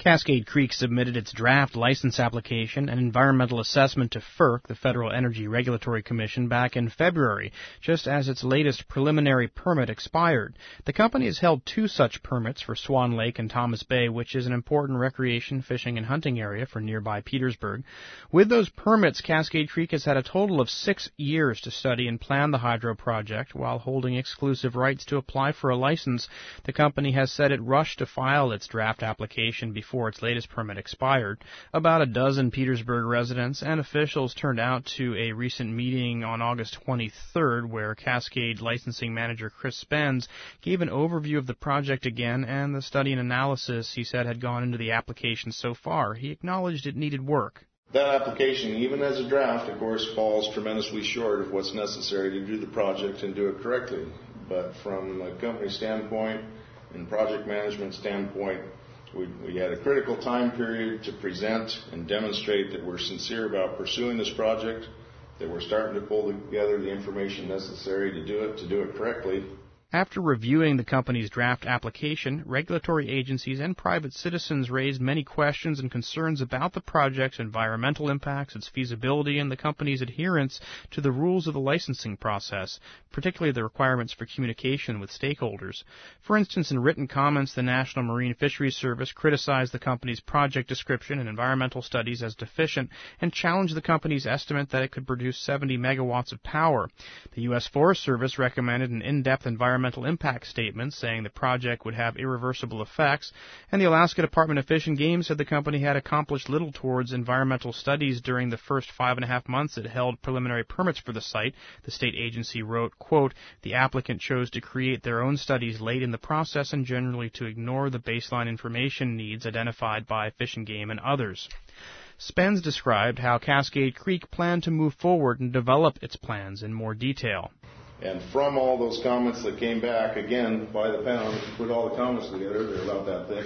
Cascade Creek submitted its draft license application and environmental assessment to FERC, the Federal Energy Regulatory Commission, back in February, just as its latest preliminary permit expired. The company has held two such permits for Swan Lake and Thomas Bay, which is an important recreation, fishing, and hunting area for nearby Petersburg. With those permits, Cascade Creek has had a total of 6 years to study and plan the hydro project while holding exclusive rights to apply for a license. The company has said it rushed to file its draft application before its latest permit expired. About a dozen Petersburg residents and officials turned out to a recent meeting on August 23rd where Cascade licensing manager Chris Spence gave an overview of the project again and the study and analysis he said had gone into the application so far. He acknowledged it needed work. That application, even as a draft, of course, falls tremendously short of what's necessary to do the project and do it correctly. But from a company standpoint and project management standpoint, we had a critical time period to present and demonstrate that we're sincere about pursuing this project, that we're starting to pull together the information necessary to do it correctly. After reviewing the company's draft application, regulatory agencies and private citizens raised many questions and concerns about the project's environmental impacts, its feasibility, and the company's adherence to the rules of the licensing process, particularly the requirements for communication with stakeholders. For instance, in written comments, the National Marine Fisheries Service criticized the company's project description and environmental studies as deficient and challenged the company's estimate that it could produce 70 megawatts of power. The U.S. Forest Service recommended an in-depth environmental impact statement saying the project would have irreversible effects, and the Alaska Department of Fish and Game said the company had accomplished little towards environmental studies during the first 5.5 months it held preliminary permits for the site. The state agency wrote, quote, "The applicant chose to create their own studies late in the process and generally to ignore the baseline information needs identified by Fish and Game and others." Spence described how Cascade Creek planned to move forward and develop its plans in more detail. And from all those comments that came back, again, by the pound, put all the comments together, they're about that thick,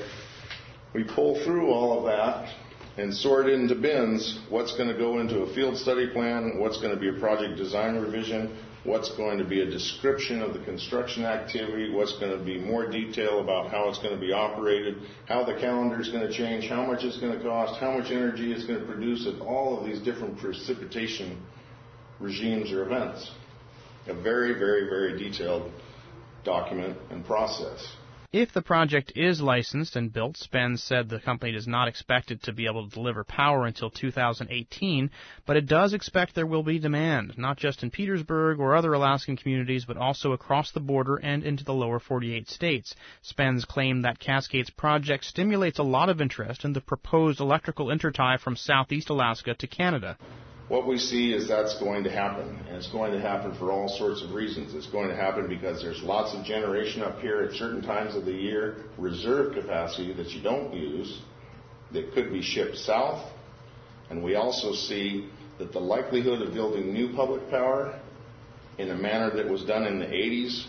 we pull through all of that and sort into bins what's going to go into a field study plan, what's going to be a project design revision, what's going to be a description of the construction activity, what's going to be more detail about how it's going to be operated, how the calendar is going to change, how much it's going to cost, how much energy it's going to produce at all of these different precipitation regimes or events. A very, very, very detailed document and process. If the project is licensed and built, Spence said the company does not expect it to be able to deliver power until 2018, but it does expect there will be demand, not just in Petersburg or other Alaskan communities, but also across the border and into the lower 48 states. Spence claimed that Cascade's project stimulates a lot of interest in the proposed electrical intertie from southeast Alaska to Canada. What we see is that's going to happen, and it's going to happen for all sorts of reasons. It's going to happen because there's lots of generation up here at certain times of the year, reserve capacity that you don't use, that could be shipped south, and we also see that the likelihood of building new public power in a manner that was done in the 80s,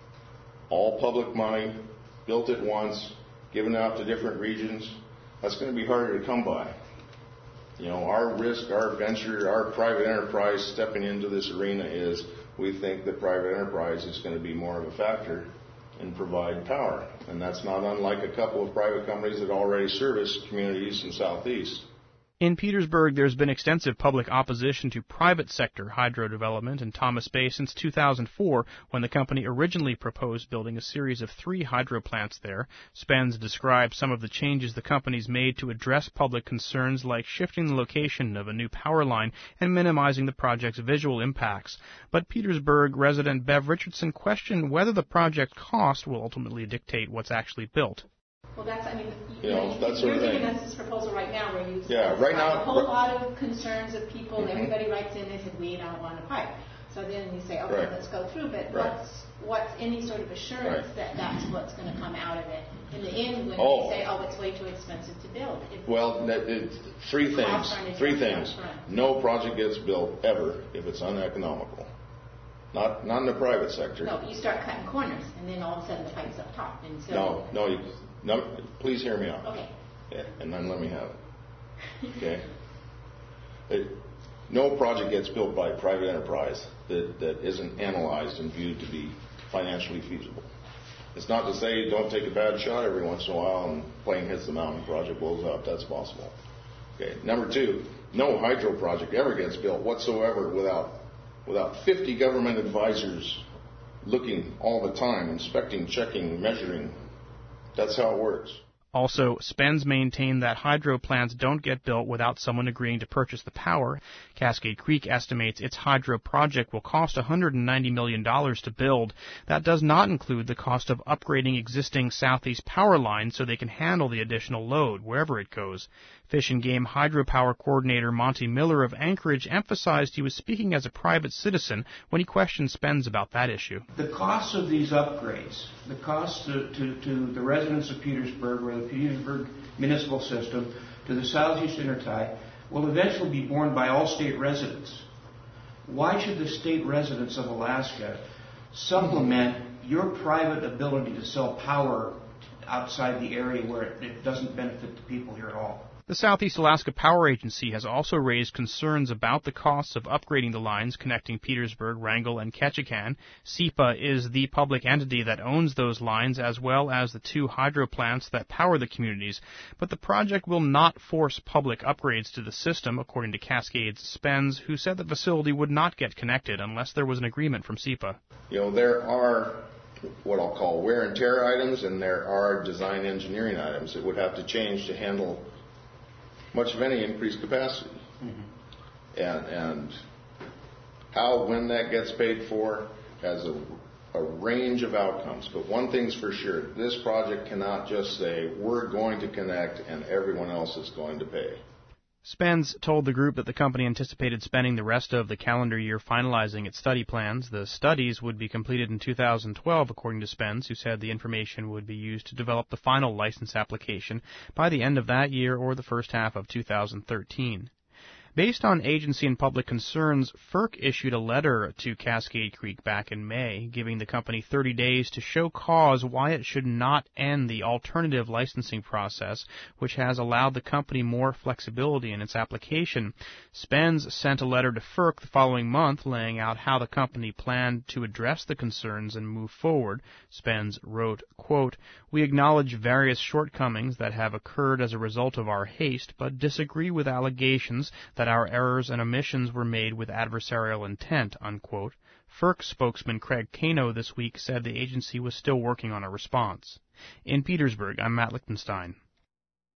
all public money, built at once, given out to different regions, that's going to be harder to come by. You know, our risk, our venture, our private enterprise stepping into this arena is we think that private enterprise is going to be more of a factor and provide power. And that's not unlike a couple of private companies that already service communities in Southeast. In Petersburg, there's been extensive public opposition to private sector hydro development in Thomas Bay since 2004, when the company originally proposed building a series of 3 hydro plants there. Spence described some of the changes the company's made to address public concerns, like shifting the location of a new power line and minimizing the project's visual impacts. But Petersburg resident Bev Richardson questioned whether the project cost will ultimately dictate what's actually built. Well, that's, I mean, that's you're giving us this proposal right now where you right now, a whole lot of concerns of people, everybody writes in, they said, we don't want a pipe. So then you say, okay, let's go through, but what's any sort of assurance that that's what's going to come out of it in the end when you say, it's way too expensive to build? Three things. No project gets built ever if it's uneconomical. Not in the private sector. No, you start cutting corners, and then all of a sudden the pipe's up top. And so No, please hear me out. Okay. Yeah, and then let me have it. Okay? No project gets built by private enterprise that isn't analyzed and viewed to be financially feasible. It's not to say don't take a bad shot every once in a while and plane hits the mountain, project blows up. That's possible. Okay. Number two, no hydro project ever gets built whatsoever without 50 government advisors looking all the time, inspecting, checking, measuring. That's how it works. Also, Spence maintained that hydro plants don't get built without someone agreeing to purchase the power. Cascade Creek estimates its hydro project will cost $190 million to build. That does not include the cost of upgrading existing Southeast power lines so they can handle the additional load wherever it goes. Fish and Game hydropower coordinator Monty Miller of Anchorage emphasized he was speaking as a private citizen when he questioned Spence about that issue. The costs of these upgrades, the costs to the residents of Petersburg or the Petersburg municipal system, to the Southeast Intertie, will eventually be borne by all state residents. Why should the state residents of Alaska supplement your private ability to sell power outside the area where it doesn't benefit the people here at all? The Southeast Alaska Power Agency has also raised concerns about the costs of upgrading the lines connecting Petersburg, Wrangell, and Ketchikan. SEPA is the public entity that owns those lines as well as the two hydro plants that power the communities. But the project will not force public upgrades to the system, according to Cascade's Spence, who said the facility would not get connected unless there was an agreement from SEPA. There are what I'll call wear and tear items, and there are design engineering items that would have to change to handle much of any increased capacity. Mm-hmm. And how, when that gets paid for, has a range of outcomes. But one thing's for sure, this project cannot just say, we're going to connect and everyone else is going to pay. Spence told the group that the company anticipated spending the rest of the calendar year finalizing its study plans. The studies would be completed in 2012, according to Spence, who said the information would be used to develop the final license application by the end of that year or the first half of 2013. Based on agency and public concerns, FERC issued a letter to Cascade Creek back in May, giving the company 30 days to show cause why it should not end the alternative licensing process, which has allowed the company more flexibility in its application. Spence sent a letter to FERC the following month laying out how the company planned to address the concerns and move forward. Spence wrote, quote, "We acknowledge various shortcomings that have occurred as a result of our haste, but disagree with allegations that our errors and omissions were made with adversarial intent," unquote. FERC spokesman Craig Cano this week said the agency was still working on a response. In Petersburg, I'm Matt Lichtenstein.